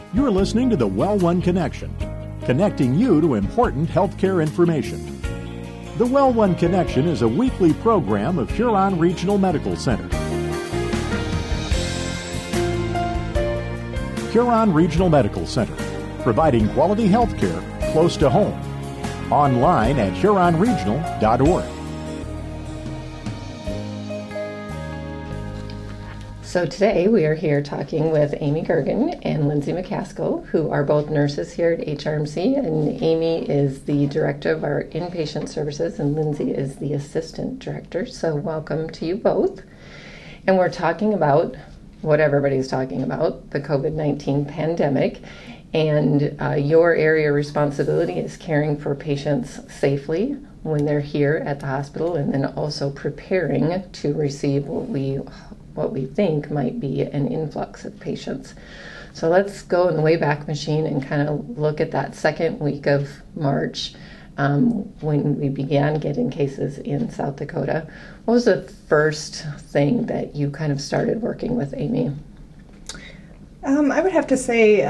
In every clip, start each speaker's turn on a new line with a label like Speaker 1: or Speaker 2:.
Speaker 1: You're listening to the Well One Connection, connecting you to important healthcare information. The Well One Connection is a weekly program of Huron Regional Medical Center. Huron Regional Medical Center, providing quality healthcare close to home. Online at huronregional.org.
Speaker 2: So today we are here talking with Amy Gergen and Lindsay McCaskill, who are both nurses here at HRMC, and Amy is the director of our inpatient services and Lindsay is the assistant director. So welcome to you both. And we're talking about what everybody's talking about, the COVID-19 pandemic, and your area of responsibility is caring for patients safely when they're here at the hospital, and then also preparing to receive what we think might be an influx of patients. So let's go in the Wayback Machine and kind of look at that second week of March when we began getting cases in South Dakota. What was the first thing that you kind of started working with, Amy?
Speaker 3: I would have to say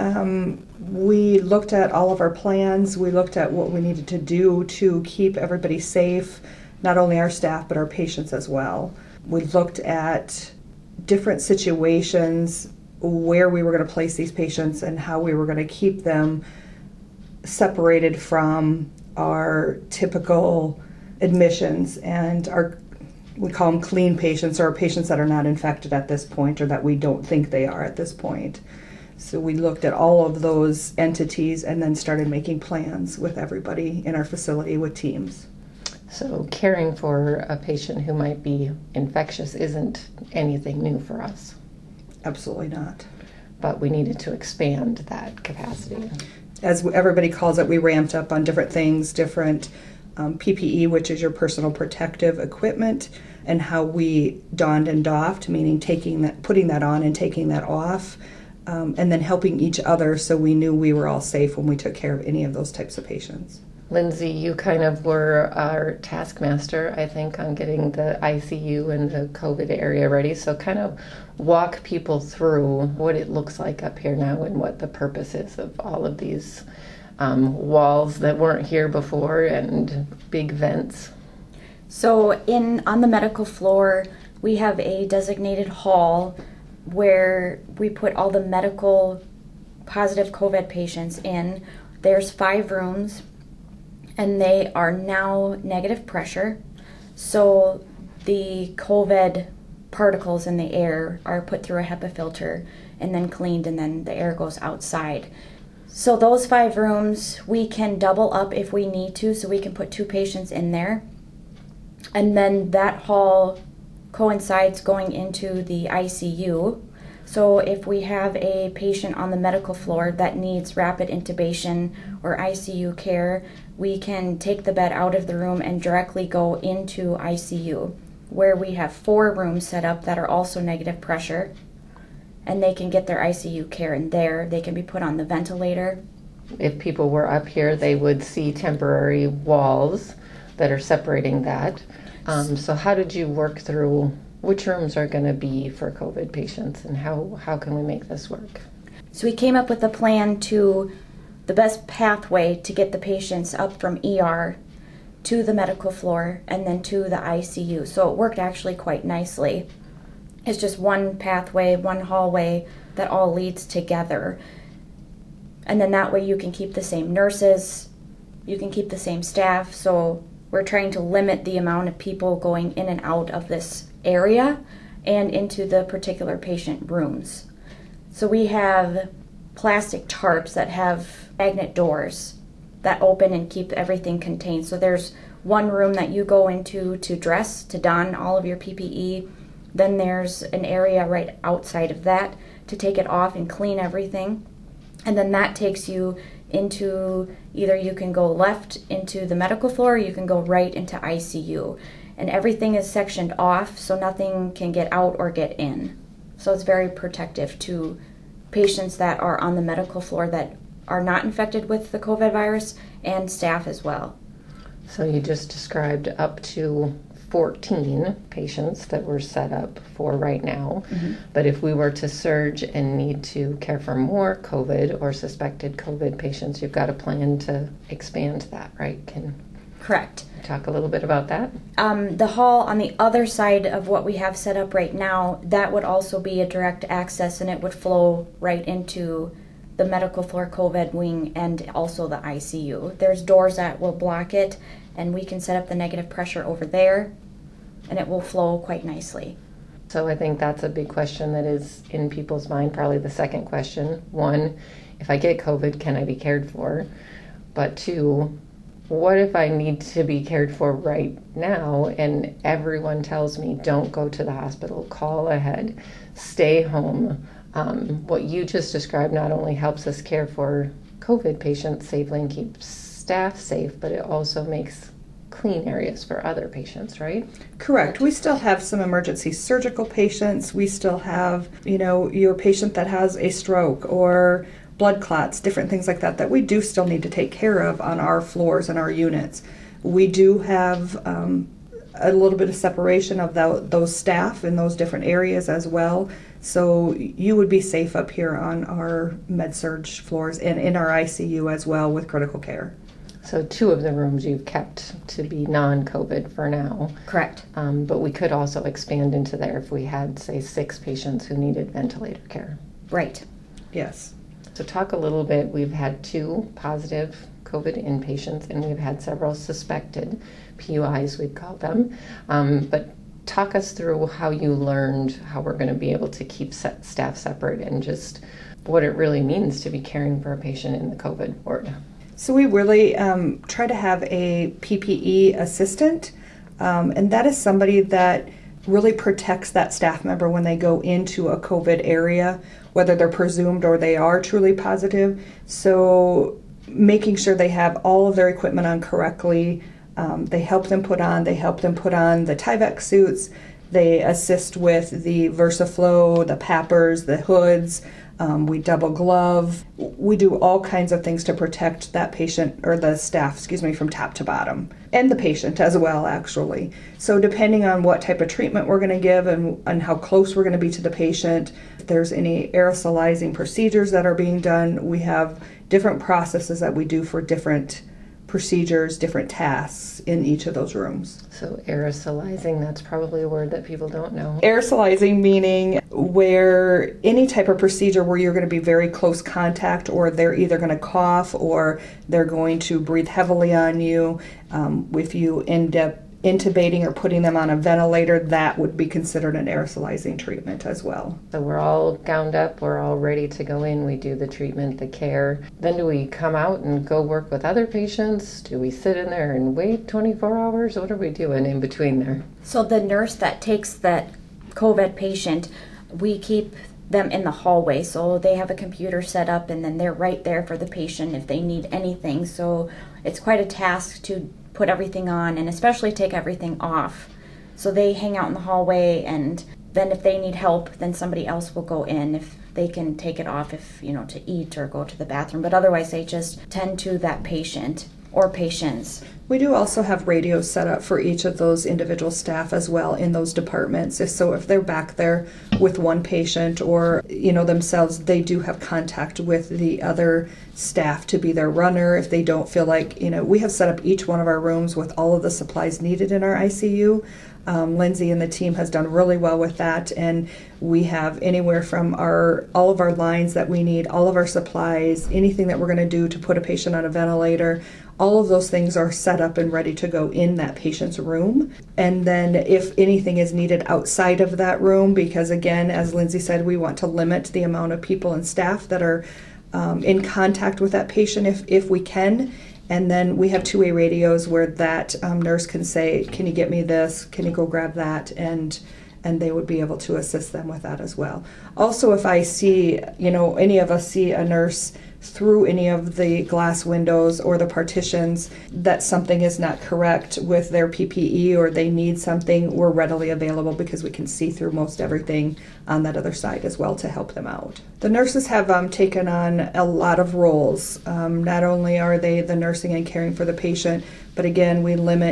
Speaker 3: we looked at all of our plans. We looked at what we needed to do to keep everybody safe, not only our staff, but our patients as well. We looked at different situations where we were going to place these patients and how we were going to keep them separated from our typical admissions and we call them clean patients, or patients that are not infected at this point or that we don't think they are at this point. So we looked at all of those entities and then started making plans with everybody in our facility with teams.
Speaker 2: So caring for a patient who might be infectious isn't anything new for us.
Speaker 3: Absolutely not.
Speaker 2: But we needed to expand that capacity.
Speaker 3: As everybody calls it, we ramped up on different things, different PPE, which is your personal protective equipment, and how we donned and doffed, meaning putting that on and taking that off, and then helping each other so we knew we were all safe when we took care of any of those types of patients.
Speaker 2: Lindsay, you kind of were our taskmaster, I think, on getting the ICU and the COVID area ready. So kind of walk people through what it looks like up here now and what the purpose is of all of these walls that weren't here before and big vents.
Speaker 4: So on the medical floor, we have a designated hall where we put all the medical positive COVID patients in. There's 5 rooms, and they are now negative pressure. So the COVID particles in the air are put through a HEPA filter and then cleaned, and then the air goes outside. So those 5 rooms, we can double up if we need to, so we can put 2 patients in there. And then that hall coincides going into the ICU. So if we have a patient on the medical floor that needs rapid intubation or ICU care, we can take the bed out of the room and directly go into ICU, where we have 4 rooms set up that are also negative pressure, and they can get their ICU care in there. They can be put on the ventilator.
Speaker 2: If people were up here, they would see temporary walls that are separating that. So how did you work through which rooms are going to be for COVID patients, and how can we make this work?
Speaker 4: So we came up with a plan to the best pathway to get the patients up from ER to the medical floor and then to the ICU. So it worked actually quite nicely. It's just one pathway, one hallway that all leads together. And then that way you can keep the same nurses, you can keep the same staff. So we're trying to limit the amount of people going in and out of this area and into the particular patient rooms. So we have plastic tarps that have magnet doors that open and keep everything contained. So there's one room that you go into to dress, to don all of your PPE. Then there's an area right outside of that to take it off and clean everything. And then that takes you into, either you can go left into the medical floor or you can go right into ICU. And everything is sectioned off so nothing can get out or get in. So it's very protective to patients that are on the medical floor that are not infected with the COVID virus, and staff as well.
Speaker 2: So you just described up to 14 patients that we're set up for right now. But if we were to surge and need to care for more COVID or suspected COVID patients, you've got a plan to expand that, right?
Speaker 4: Correct.
Speaker 2: Talk a little bit about that.
Speaker 4: The hall on the other side of what we have set up right now, that would also be a direct access, and it would flow right into the medical floor COVID wing and also the ICU. There's doors that will block it, and we can set up the negative pressure over there, and it will flow quite nicely.
Speaker 2: So I think that's a big question that is in people's mind, probably the second question. One, if I get COVID, can I be cared for? But two, what if I need to be cared for right now and everyone tells me don't go to the hospital, call ahead, stay home? What you just described not only helps us care for COVID patients safely and keeps staff safe, but it also makes clean areas for other patients, right?
Speaker 3: Correct. We still have some emergency surgical patients. We still have, your patient that has a stroke or blood clots, different things like that we do still need to take care of on our floors and our units. We do have a little bit of separation of those staff in those different areas as well. So you would be safe up here on our med-surg floors and in our ICU as well with critical care.
Speaker 2: So 2 of the rooms you've kept to be non-COVID for now.
Speaker 4: Correct.
Speaker 2: But we could also expand into there if we had, say, 6 patients who needed ventilator care.
Speaker 4: Right.
Speaker 3: Yes.
Speaker 2: So talk a little bit, we've had 2 positive COVID inpatients and we've had several suspected PUIs, we'd call them. But talk us through how you learned how we're going to be able to keep staff separate and just what it really means to be caring for a patient in the COVID ward.
Speaker 3: So we really try to have a PPE assistant, and that is somebody that really protects that staff member when they go into a COVID area, whether they're presumed or they are truly positive. So making sure they have all of their equipment on correctly. They help them put on the Tyvek suits. They assist with the VersaFlow, the PAPRs, the hoods. We double glove. We do all kinds of things to protect that patient, or the staff, from top to bottom. And the patient as well, actually. So depending on what type of treatment we're going to give and how close we're going to be to the patient, if there's any aerosolizing procedures that are being done, we have different processes that we do for different procedures, different tasks in each of those rooms.
Speaker 2: So aerosolizing, that's probably a word that people don't know.
Speaker 3: Aerosolizing meaning where any type of procedure where you're going to be very close contact, or they're either going to cough or they're going to breathe heavily on you. If you end up intubating or putting them on a ventilator, that would be considered an aerosolizing treatment as well.
Speaker 2: So we're all gowned up, we're all ready to go in, we do the treatment, the care. Then do we come out and go work with other patients? Do we sit in there and wait 24 hours? What are we doing in between there?
Speaker 4: So the nurse that takes that COVID patient, we keep them in the hallway. So they have a computer set up and then they're right there for the patient if they need anything. So it's quite a task to put everything on and especially take everything off. So they hang out in the hallway, and then if they need help, then somebody else will go in if they can take it off, if to eat or go to the bathroom. But otherwise they just tend to that patient or patients.
Speaker 3: We do also have radios set up for each of those individual staff as well in those departments. So if they're back there with one patient or, themselves, they do have contact with the other staff to be their runner. If they don't feel like, we have set up each one of our rooms with all of the supplies needed in our ICU. Lindsay and the team has done really well with that, and we have anywhere from all of our lines that we need, all of our supplies, anything that we're going to do to put a patient on a ventilator. All of those things are set up and ready to go in that patient's room. And then if anything is needed outside of that room, because again, as Lindsay said, we want to limit the amount of people and staff that are in contact with that patient if we can. And then we have two-way radios where that nurse can say, can you get me this? Can you go grab that? And they would be able to assist them with that as well. Also, if I see, any of us see a nurse through any of the glass windows or the partitions that something is not correct with their PPE or they need something, we're readily available because we can see through most everything on that other side as well to help them out. The nurses have taken on a lot of roles. Not only are they the nursing and caring for the patient, but again, we limit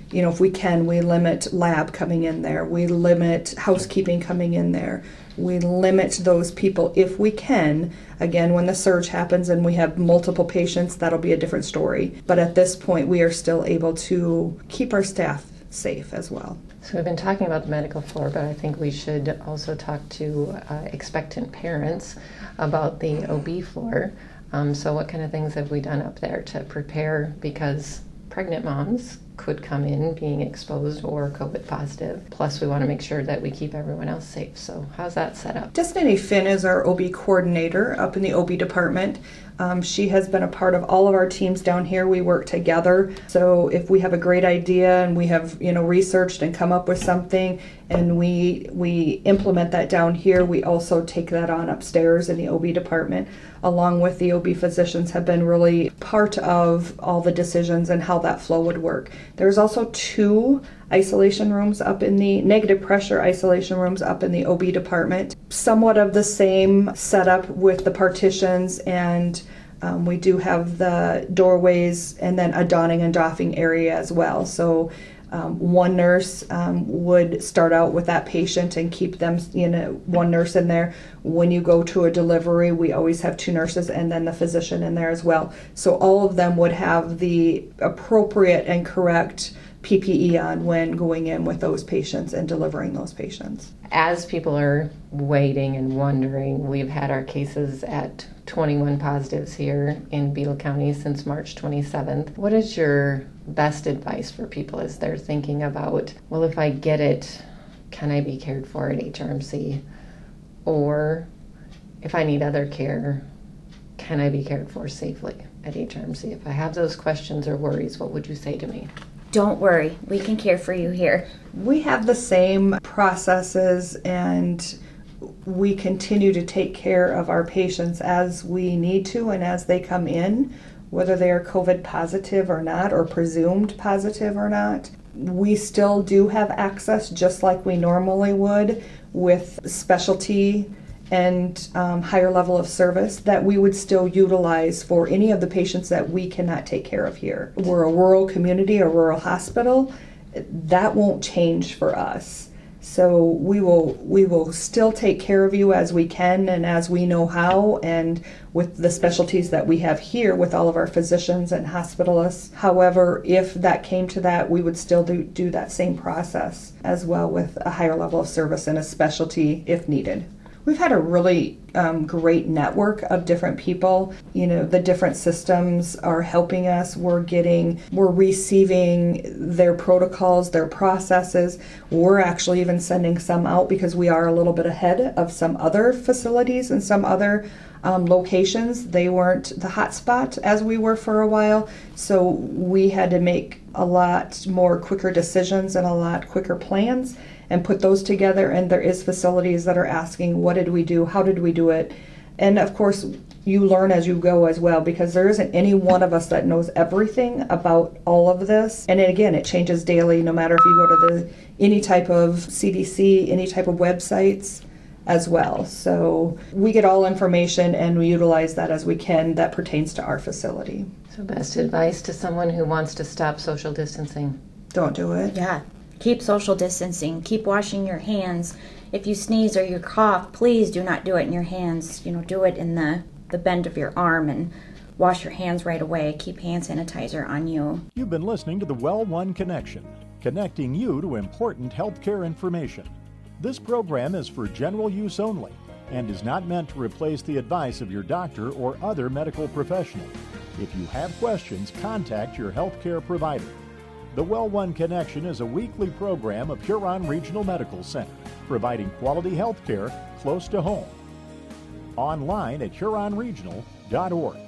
Speaker 3: if we can, we limit lab coming in there. We limit housekeeping coming in there. We limit those people if we can. Again, when the surge happens and we have multiple patients, that'll be a different story. But at this point, we are still able to keep our staff safe as well.
Speaker 2: So we've been talking about the medical floor, but I think we should also talk to expectant parents about the OB floor. So what kind of things have we done up there to prepare? Because pregnant moms could come in being exposed or COVID positive. Plus, we want to make sure that we keep everyone else safe. So how's that set up?
Speaker 3: Destiny Finn is our OB coordinator up in the OB department. She has been a part of all of our teams down here. We work together. So if we have a great idea and we have, researched and come up with something and we implement that down here, we also take that on upstairs in the OB department, along with the OB physicians have been really part of all the decisions and how that flow would work. There's also 2 isolation rooms up in the negative pressure isolation rooms up in the OB department. Somewhat of the same setup with the partitions, and we do have the doorways and then a donning and doffing area as well. So one nurse would start out with that patient and keep them, one nurse in there. When you go to a delivery, we always have 2 nurses and then the physician in there as well. So all of them would have the appropriate and correct PPE on when going in with those patients and delivering those patients.
Speaker 2: As people are waiting and wondering, we've had our cases at 21 positives here in Beadle County since March 27th. What is your best advice for people as they're thinking about, well, if I get it, can I be cared for at HRMC? Or if I need other care, can I be cared for safely at HRMC? If I have those questions or worries, what would you say to me?
Speaker 4: Don't worry, we can care for you here.
Speaker 3: We have the same processes and we continue to take care of our patients as we need to and as they come in, whether they are COVID positive or not, or presumed positive or not. We still do have access just like we normally would with specialty and higher level of service that we would still utilize for any of the patients that we cannot take care of here. We're a rural community, a rural hospital. That won't change for us. So we will still take care of you as we can and as we know how, and with the specialties that we have here with all of our physicians and hospitalists. However, if that came to that, we would still do that same process as well with a higher level of service and a specialty if needed. We've had a really great network of different people. The different systems are helping us. We're receiving their protocols, their processes. We're actually even sending some out because we are a little bit ahead of some other facilities and some other locations. They weren't the hot spot as we were for a while. So we had to make a lot more quicker decisions and a lot quicker plans and put those together. And there is facilities that are asking, what did we do? How did we do it? And of course, you learn as you go as well, because there isn't any one of us that knows everything about all of this. And again, it changes daily, no matter if you go to any type of CDC, any type of websites as well. So we get all information and we utilize that as we can that pertains to our facility.
Speaker 2: So best advice to someone who wants to stop social distancing?
Speaker 3: Don't do it.
Speaker 4: Yeah. Keep social distancing. Keep washing your hands. If you sneeze or you cough, please do not do it in your hands. Do it in the bend of your arm and wash your hands right away. Keep hand sanitizer on you.
Speaker 1: You've been listening to the Well One Connection, connecting you to important healthcare information. This program is for general use only and is not meant to replace the advice of your doctor or other medical professional. If you have questions, contact your healthcare provider. The Well One Connection is a weekly program of Huron Regional Medical Center, providing quality health care close to home. Online at huronregional.org.